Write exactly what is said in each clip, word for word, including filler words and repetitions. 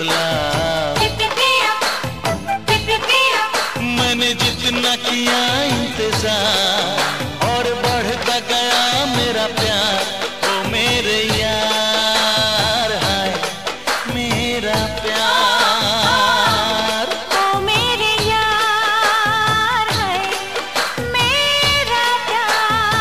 गुलाब। मैंने जितना किया इंतजार और बढ़ता गया मेरा प्यार, ओ मेरे यार, हाय मेरा प्यार, ओ मेरे यार, हाय मेरा प्यार।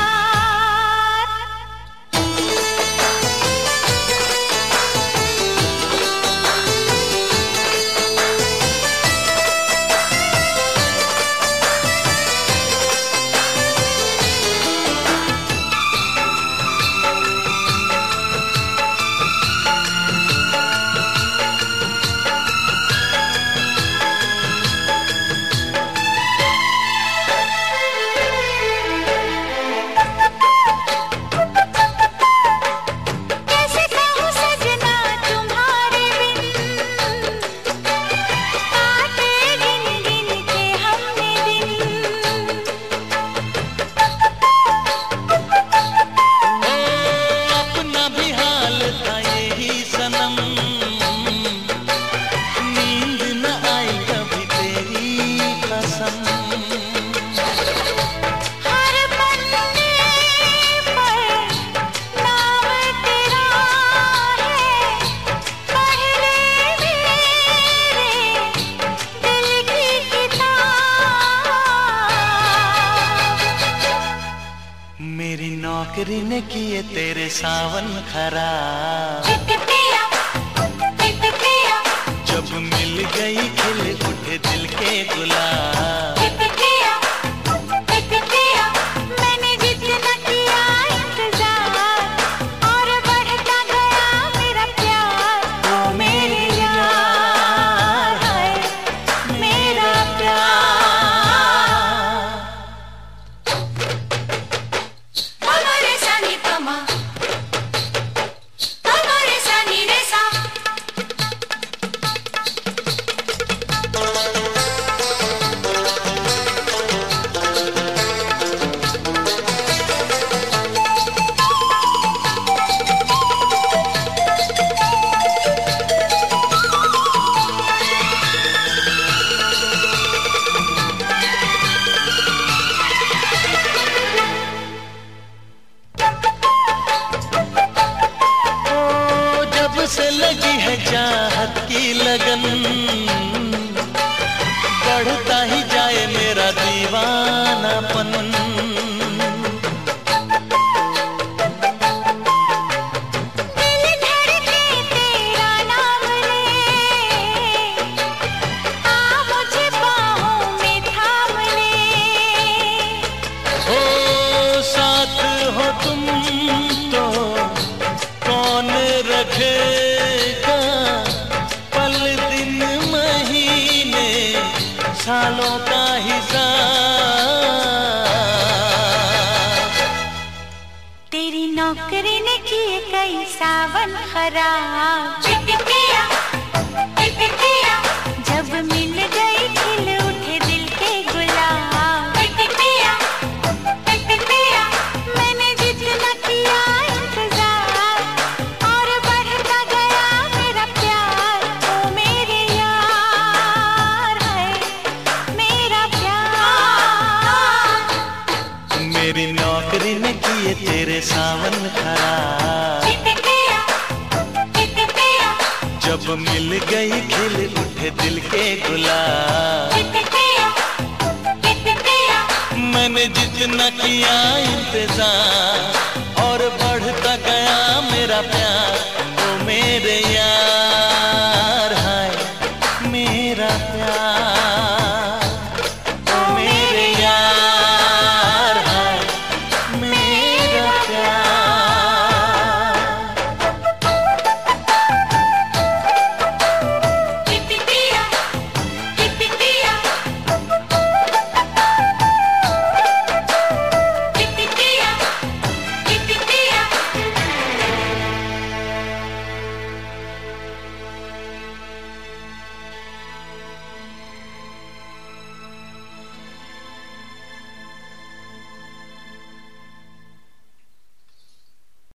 मेरी नौकरी ने किए तेरे सावन खराब, जब मिल गई खिल उठे दिल के गुलाब। मैंने जितना किया इंतजार और बढ़ता गया मेरा प्यार, ओ मेरे यार, हाय मेरा प्यार। से लगी है चाहत की लगन, बढ़ता ही जाए मेरा दीवानापन। दिल धड़के तेरा नाम ले, आ मुझे बाहों में थाम ले। हो साथ हो तुम तो कौन रखेगा पल दिन महीने सालों का हिसाब। तेरी नौकरी ने किए कई सावन खराब, जब मिल गई खिल उठे दिल के गुलाब। मैंने जितना किया इंतजार और बढ़ता गया मेरा प्यार, ओ मेरे यार, हाय मेरा प्यार। मेरी नौकरी ने किए तेरे सावन खराब, जब मिल गई खिल उठे दिल के गुलाब। मैंने जितना किया इंतजार और बढ़ता गया मेरा प्यार,